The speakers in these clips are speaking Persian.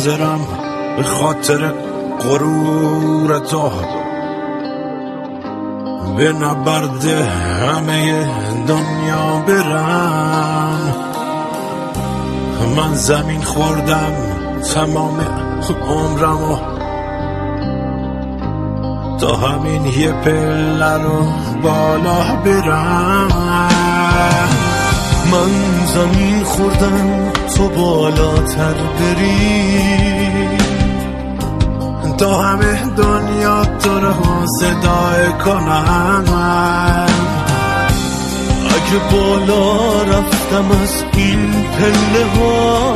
حاضرم به خاطر غرور تو به نبرد همه دنیا برم. من زمین خوردم تمام عمرمو تا همین یه پله رو بالا برم. من زمین خوردم تو بالاتر بری تا همه دنیا تو رو صدای کنم. اگه بالا رفتم از این پله ها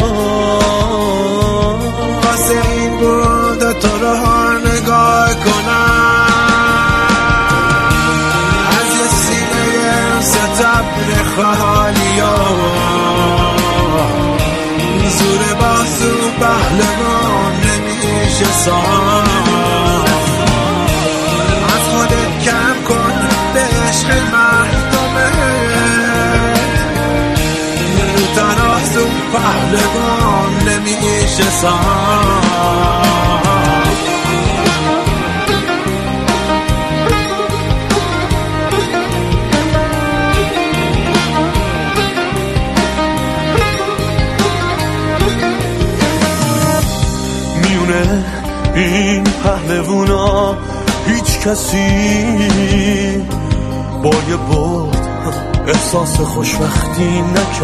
واسه این بود تو رو نگاه کنم. از یه سینه ستبر خالی ها زور بازو پهلوان نمیشه ساخت. از خودت کم کن به عشق مردمه رو ترازو پهلوان نمیشه ساخت. این پهلوونا هیچ کسی با یه برد احساس خوشبختی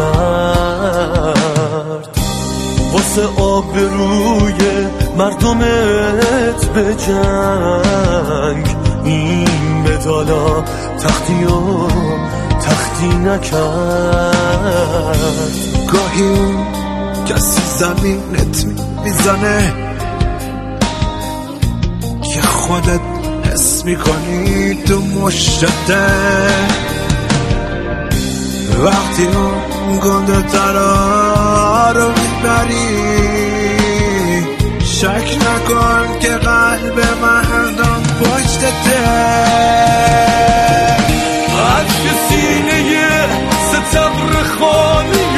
نکرد. واسه آبروی مردمت به جنگ این مدالا تختی نکرد. گاهی کسی زمینت میزنه که خودت حس میکنی تو مشته. وقتی اون گنده ترا رو میبری شک نکن که قلب مردم پشتته. از که سینه ستبر خالی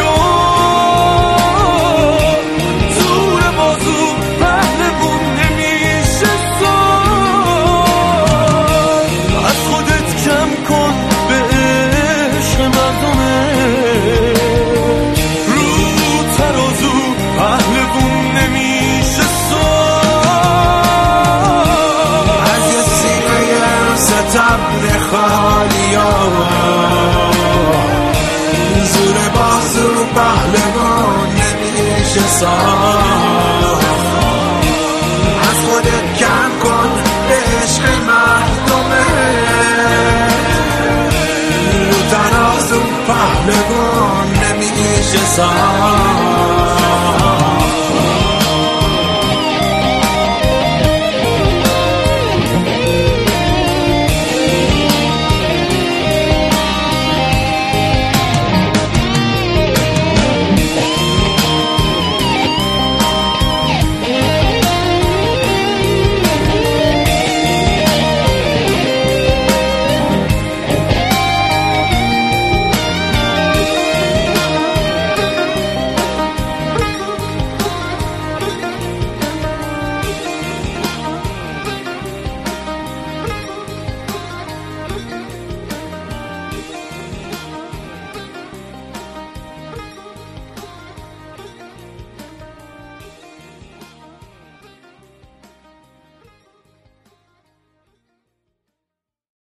تبر خالی ها زور بازو پهلوان نمیشه ساخت. از خودت کم کن به عشق مردمه رو ترازو پهلوان نمیشه ساخت.